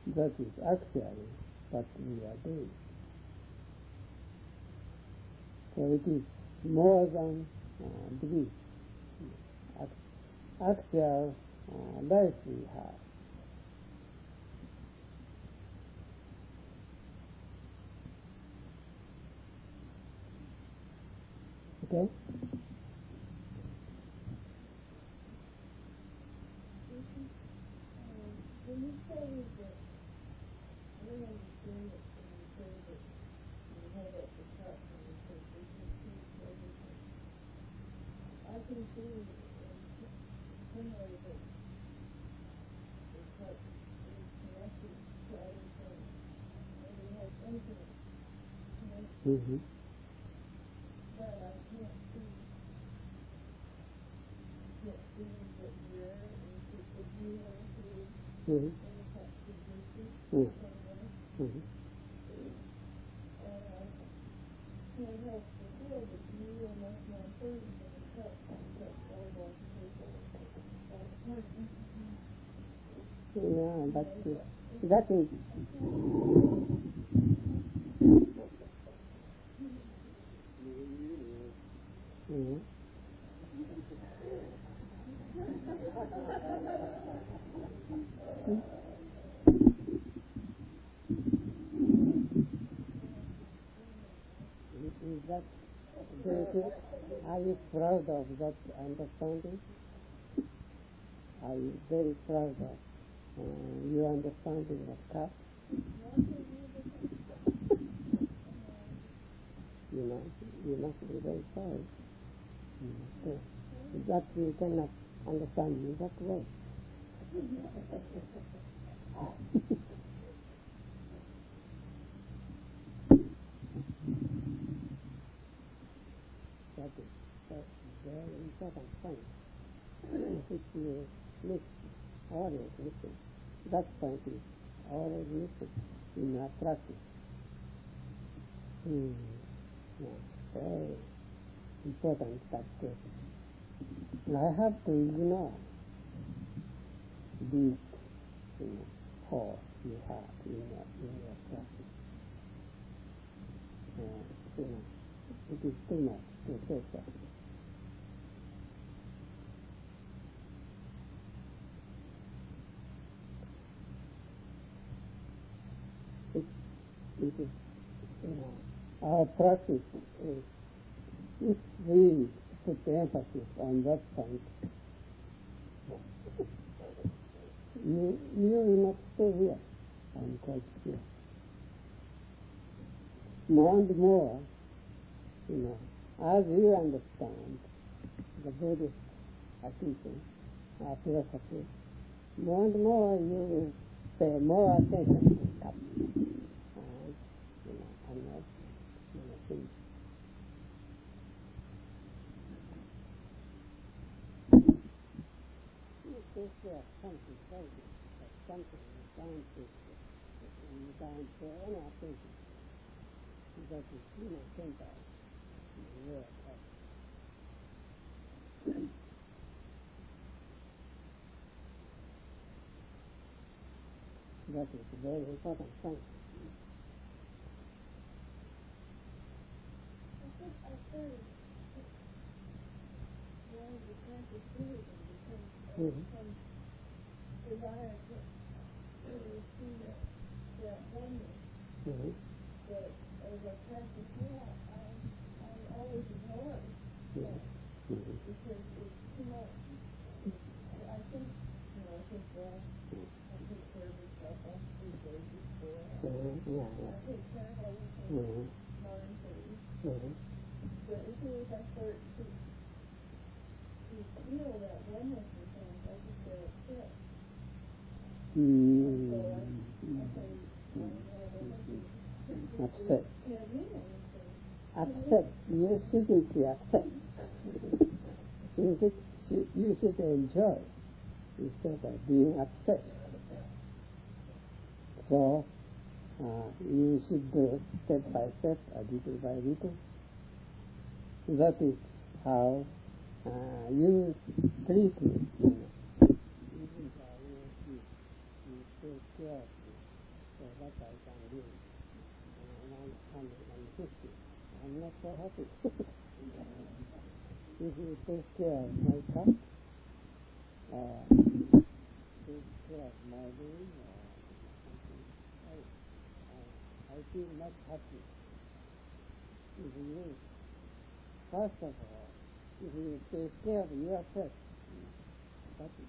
That is actually what we are doing. So it is more than belief. Actual life we have. Okay? When you say that, I don't understand it when you say that you hold up the cup and you say this is peace, everything. I can see in some way that the cup is connected to other things, and it has infinite connection. Mm-hmm. But I can't see that where if you want to Mm-hmm. and the cup existed Mm-hmm. somewhere. Mm-hmm. And I can't help but feel that you are much more important than the cup that's all going to take all the time. Yeah, but that is mm-hmm. Is that, are you proud of that understanding? Are you very proud of your understanding of cup? You must be very proud. So that you cannot understand in that way. That is a very important point, which you miss, always missing. That point is always missing in your practice. Yeah, very important that I have to ignore these force you have in your practice. It is too much to say so. It is, our practice is, if we put emphasis on that point, you will not stay here, I'm quite sure. More and more, as you understand the Buddhist teaching, philosophy, more and more you will pay more attention to that. And not things. If there is something very good, but something you don't pay any attention, that is temporary in your practice. That is a very important point. I think I started wanting to practice Buddhism because some desire to see that oneness. But as I practice now, I always ignore it because it's too much. I think, I take breath, I take care of myself, I sleep days before, I take care of everything mindfully. But as soon as I start to feel that oneness in things, I just get upset. And so I say, Upset. Can't mean anything. Upset. You shouldn't be upset. You should enjoy instead of being upset. So you should do step by step, little by little. That is how you treat me. Even though you take care of me, So that I can do 150. I'm not so happy. If you take care of my cup, take care of my room, something, I feel not happy. If you, first of all, if you take care of yourself, that is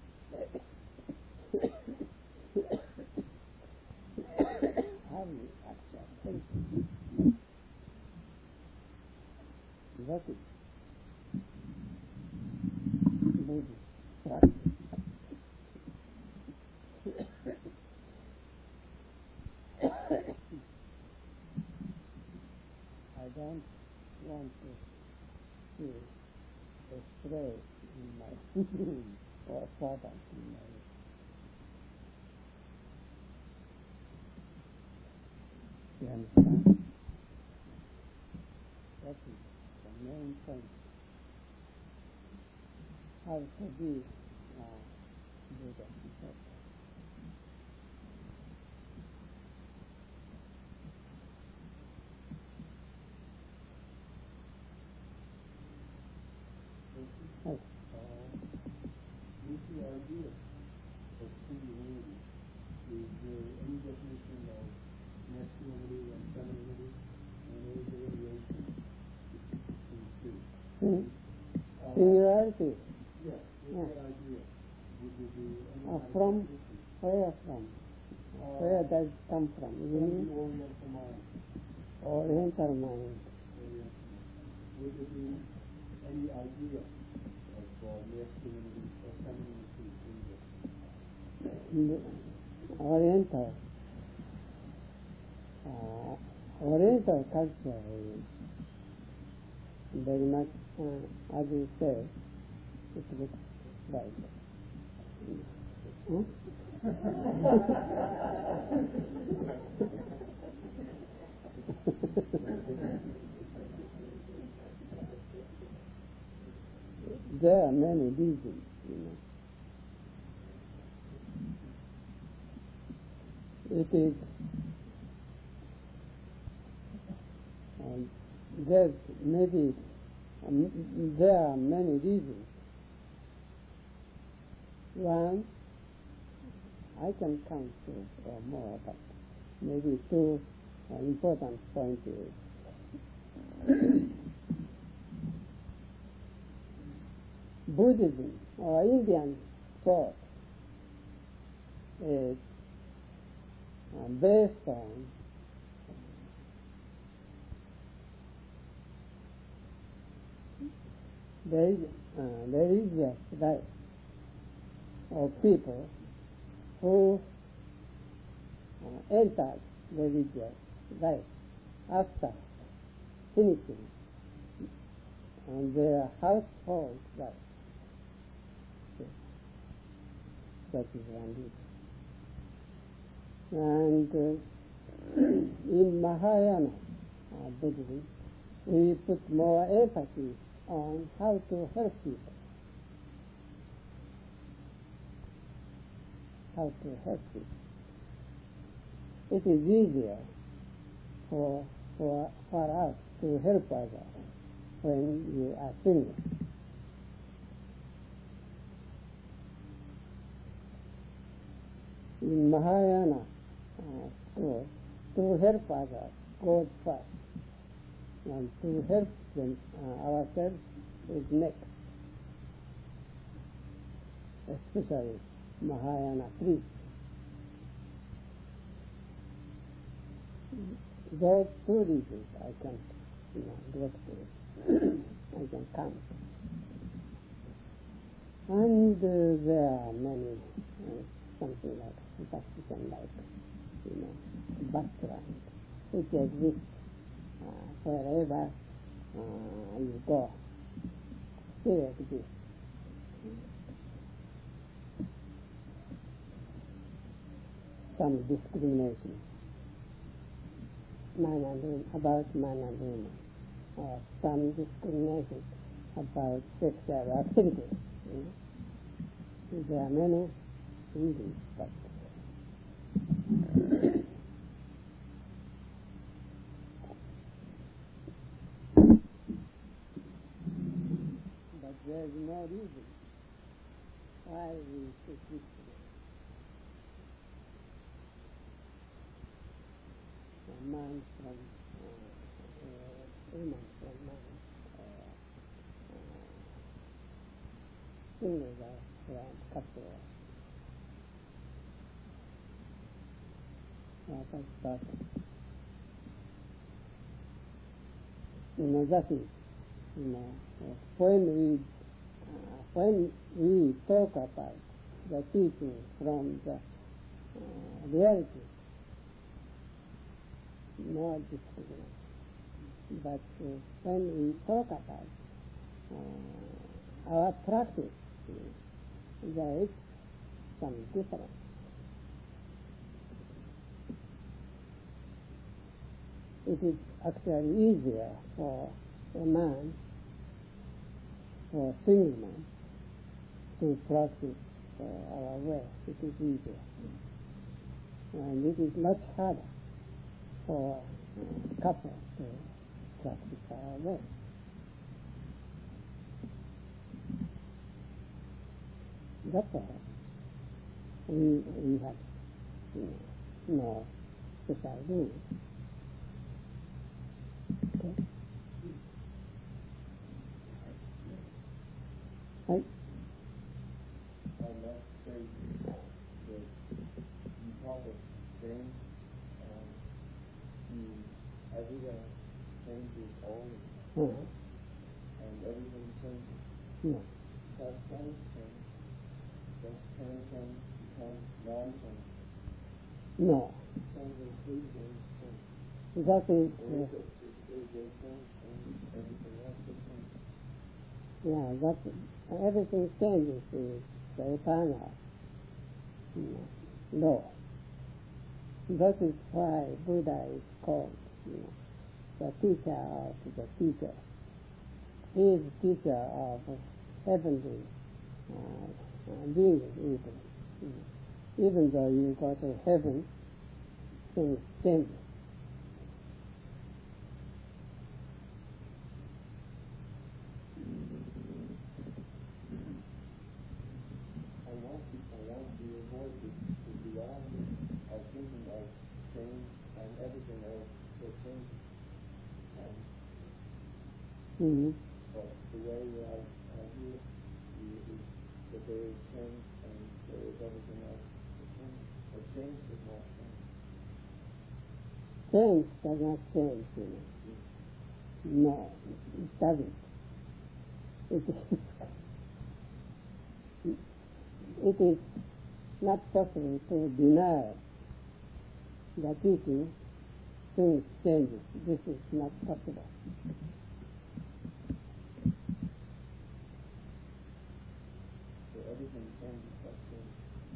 how you actually help. That is Buddhist practice. I don't want to feel a stray in my room or servant in my room. You understand? That is the main point. How to be Buddha himself. Yes. With the idea of singularity, is there any definition of masculinity and femininity and any delineation between the two? Singularity? Yes, with that idea. Would there be any From where from? Where does it come from? You from mean the Oriental mind? Oriental mind? Would there be any idea of masculinity or femininity in this? Oriental culture is very much, as you say, it looks like. There are many reasons, It is there are many reasons. One, I can count two or more, but maybe two important points is Buddhism or Indian thought is based on religious life of people who entered religious life after finishing their household life. That is one reason. And in Mahayana Buddhism, we put more emphasis on how to help people. How to help people. It is easier for us to help others when you are single. In Mahayana school, to help others goes first, and to help them ourselves is next. Especially Mahayana priests. Those two reasons I can go to. I can count. And there are many, something like Vatican, like, background, which exists wherever you go. Still exists. Some discrimination about man and woman, or some discrimination about sexual activities. There are many reasons, but reason why we should teach them. A man from woman from man, teenager from couple. But that is, when we talk about the teaching from the reality, more difficult. But when we talk about our practice, there is some difference. It is actually easier for a man, for a single man, to practice our way. It is easier. And it is much harder for a couple to practice our way. That's why we have no special rules. Okay. Right. I must say that you talk of change, everywhere changes always, and everything changes. Yeah. Because things change, things can become non-change. No. Changes everything change. That is. Everything change and everything else will change. Yeah, that everything changes is the eternal law. That is why Buddha is called the teacher of the teacher. He is the teacher of heavenly beings even. Even though you go to heaven, things change. I want to avoid the duality of thinking of change and everything else will change. But the way I view it is that there is change and there is everything else that change. But change does not change. Change does not change, No, it doesn't. It is not possible to deny the teaching things changes. This is not possible. So everything changes but change.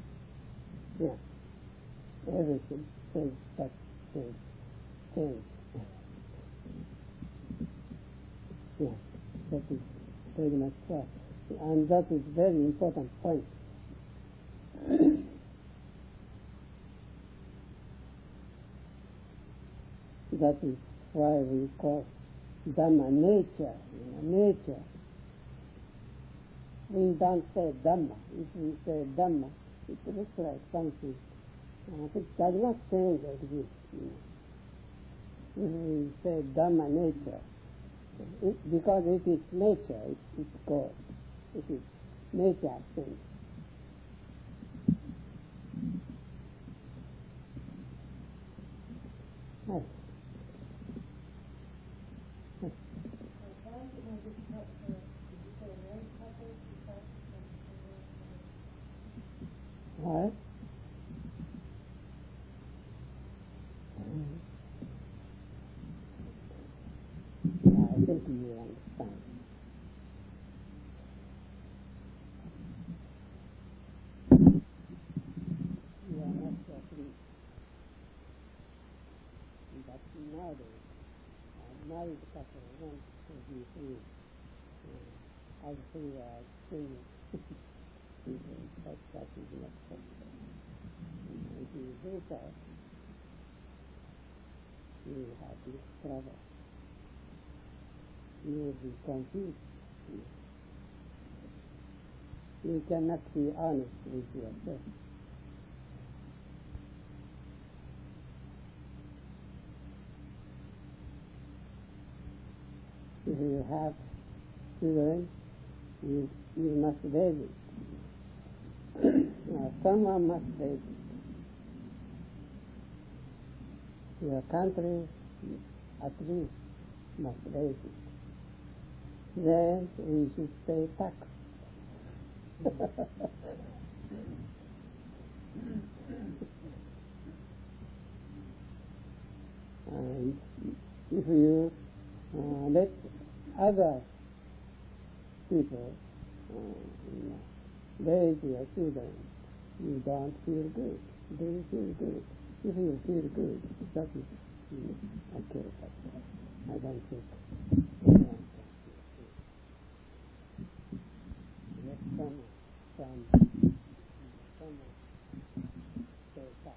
Yeah. Everything changes but change. Change. Yeah. That is very much so. And that is very important point. That is why we call Dhamma nature. Nature. We don't say Dhamma. If we say Dhamma, it looks like something it does not change or exist. If we say Dhamma nature, because it is nature, it's God. It is nature thing. Right. What? I think you understand. You are not so free. But nowadays, married couple want to be free. As free as single people, but that is not possible. If you do so, you will have this trouble. You will be confused. you cannot be honest with yourself. If you have children, you must raise it. Someone must raise it. Your country at least must raise it. Then we should pay tax. And if you let other people raise your children, you don't feel good. Do you feel good? If you feel good, that is okay. But I don't think. Let someone say that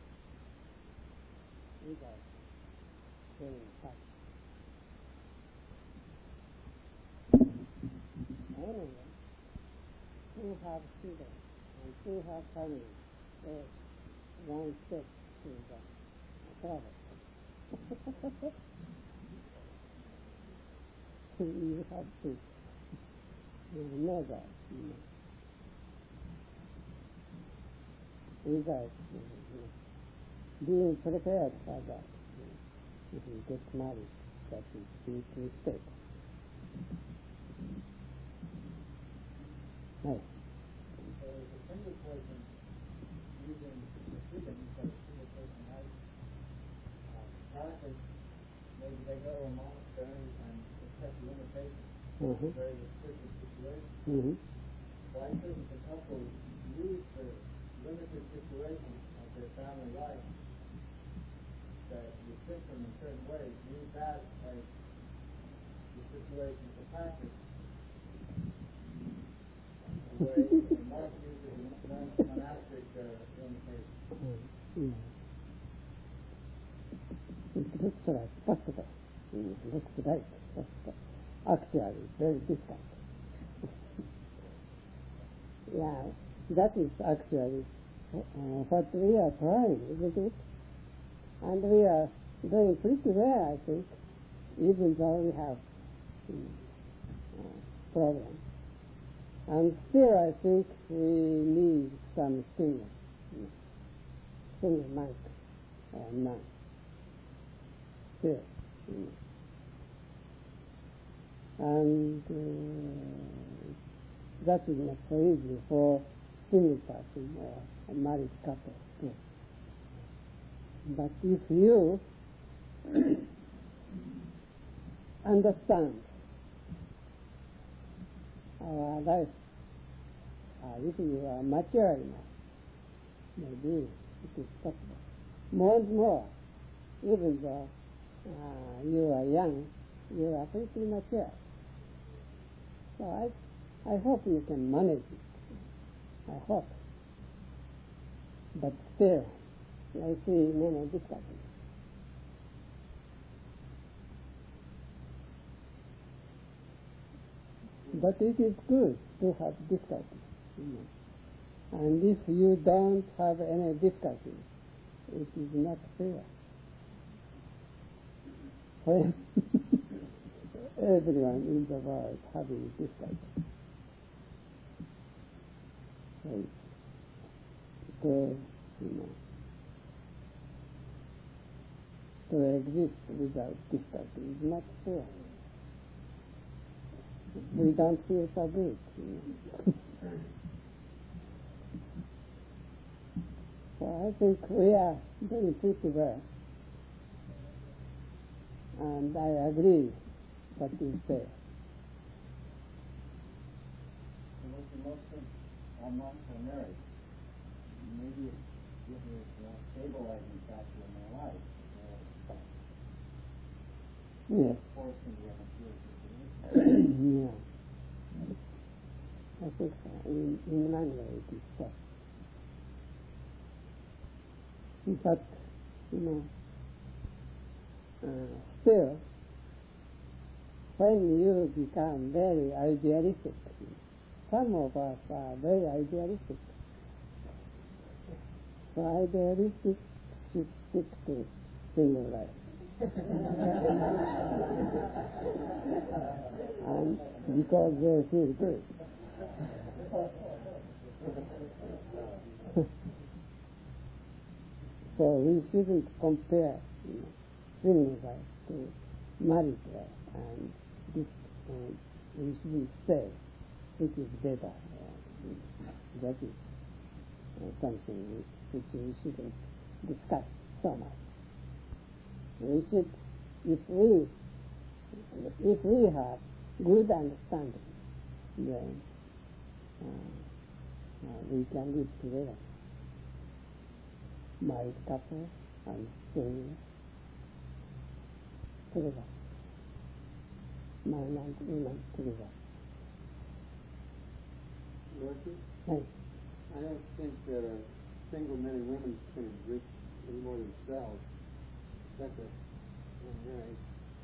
without saying that. Anyway, who have children and who have family, one step to the travel. You have to know that, without being prepared for that. If you get married, that is a big mistake. Right. So if a single person using the freedom that a single person has practice, maybe they go to a monastery and accept limitations. Very restricted situation. Why shouldn't the couple use the limited situation of their family life that restrict them in certain ways, use that as the situation for practice? The way the monk uses monastic limitation. It looks like possible. It looks like possible. Actually, very difficult. Yeah, that is actually what we are trying, isn't it? And we are doing pretty well, I think, even though we have problems. And still, I think we need some single monk or nun. Still. And that is not so easy for single person or a married couple too. But if you understand our life, if you are mature enough, maybe it is possible. More and more, even though you are young, you are pretty mature. So I hope you can manage it. I hope. But still, I see many difficulties. But it is good to have difficulties. And if you don't have any difficulties, it is not fair. When everyone in the world having difficulties. So, to exist without difficulty is not fair. We don't feel so good. So I think we are doing pretty well. And I agree what you say. And with the Muslim or monks are married, maybe it gives a stabilizing factor in their life. Yes. Forced into a mature situation. Yeah. I think so. In one way it is so. But, still, when you become very idealistic, some of us are very idealistic. So idealistic should stick to single life. And because they feel good. So we shouldn't compare single life to married life, and this, we shouldn't say which is better. That is something which we shouldn't discuss so much. We should, if we have good understanding, then we can live together. Married couple and single together. Man and woman together. Dorothy? Right. I don't think that single men and women can exist any more themselves. That's married.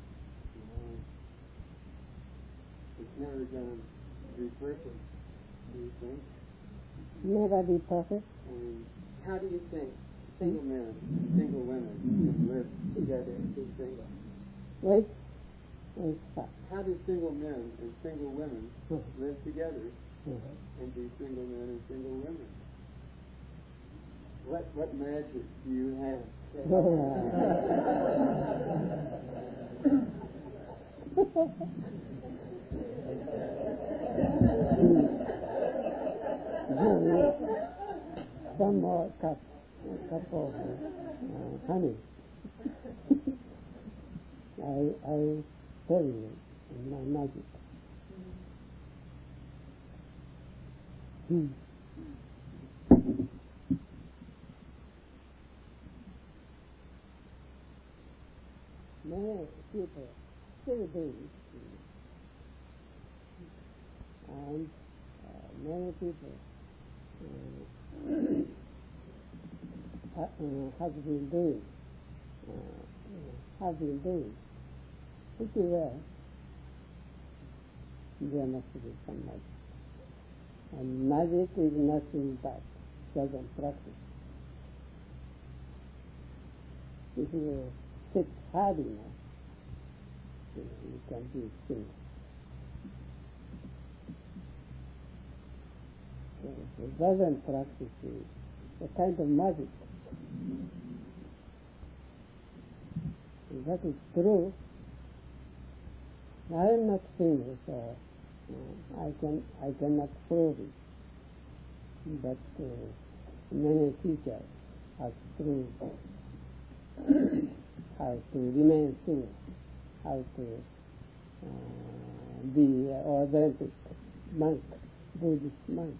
It's never going to be perfect, do you think? Never be perfect. How do you think single men and single women can live together and be single? Wait. How do single men and single women live together and be single men and single women? What magic do you have? Some more cup of honey. I tell you in my magic. Many people still do it, and many people have been doing pretty well. There must be some magic. And magic is nothing but doesn't practice. If you sit hard enough, you can be single. So it doesn't practice a kind of magic. If that is true, I am not single, so I cannot prove it. But many teachers have proved how to remain single, how to be an authentic monk, Buddhist monk.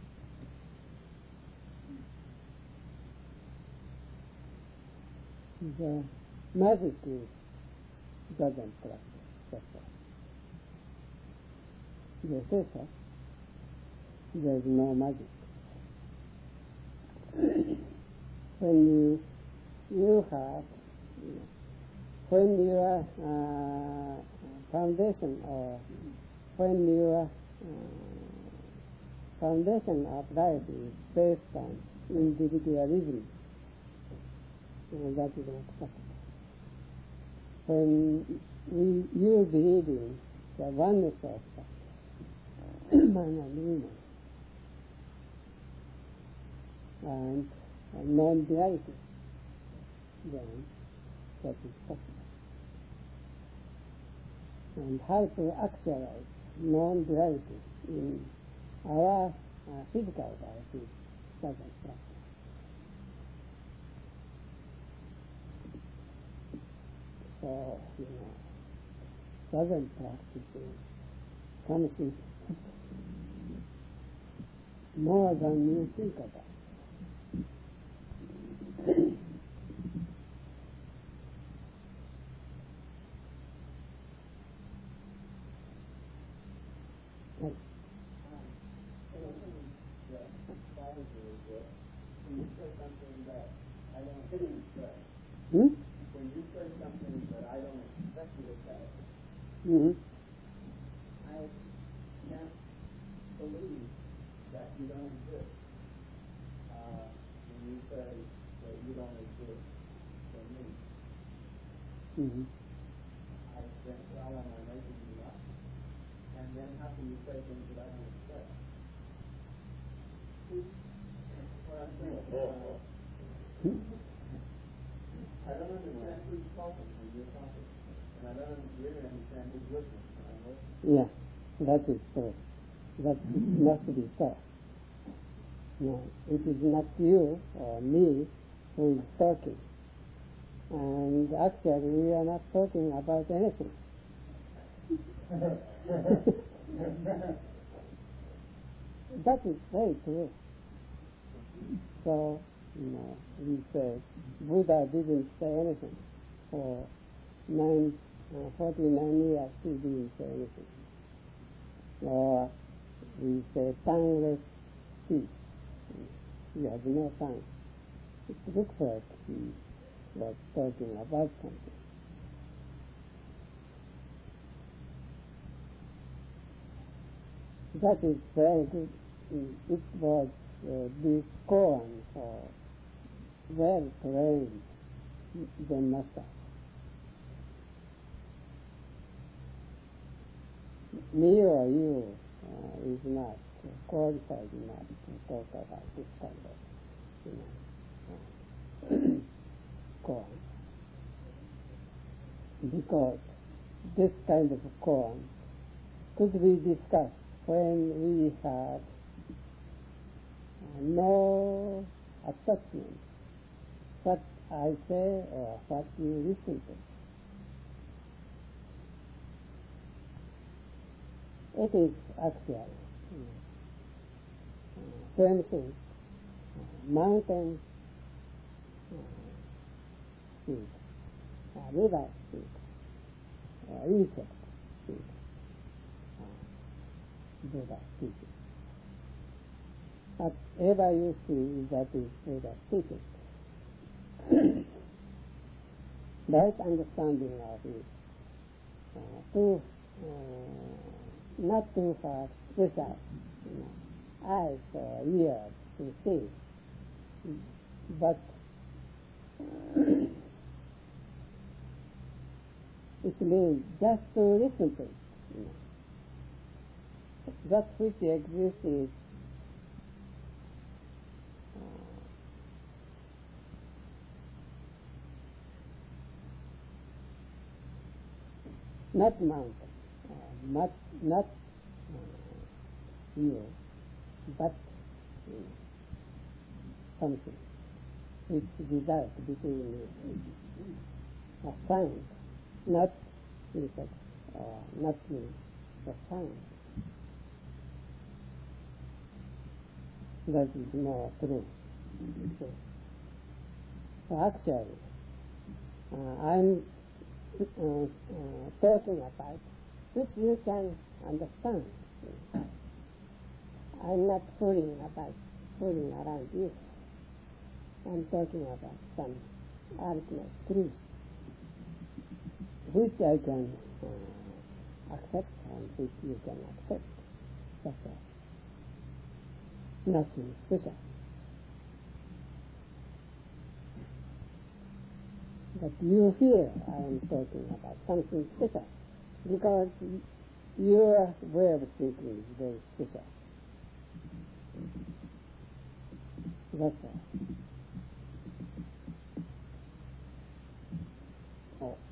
The magic doesn't practice. That's all. They say so. There is no magic. When you have, when your foundation or when your foundation of life is based on individualism, that is not possible. When you believe in the oneness of man and woman and non-duality, then that is possible. And how to actualize non-duality in our physical life is doesn't practice. So, doesn't practice something more than you think about. When you say something that I don't say, when you say something that I don't expect you to say, I can't believe Mm-hmm. I think, well, am I making you up? And then how can you say things that I don't expect? What I'm saying, I don't understand who's talking when you're talking. And I don't really understand who's listening when I'm listening. Yeah, that is true. That must be so. No, it is not you or me who is talking. And actually we are not talking about anything. That is very true. So, we say Buddha didn't say anything. For 49 years he didn't say anything. Or we say tongueless speech. He has no tongue. It looks like he was talking about something. That is very good. It was this koan for well trained Zen master. Me or you is not qualified enough to talk about this kind of koan. Because this kind of koan could be discussed when we have no attachment, what I say or what you listen to. It is actually same thing. Mountains speak, river speak, insect speak, Buddha speaking. Whatever you see, that is Buddha speaking. Right understanding of it, not too far special, eyes or ears to see, but it means just to listen to it. That which exists is not mountain, not you, but something which resides between you. A sound, not insect, not me, a sound. That is more true. So actually, I'm talking about which you can understand. I'm not fooling around you. I'm talking about some ultimate truth, which I can accept and which you can accept. That's all. Nothing special. But you feel I am talking about something special because your way of thinking is very special. That's all.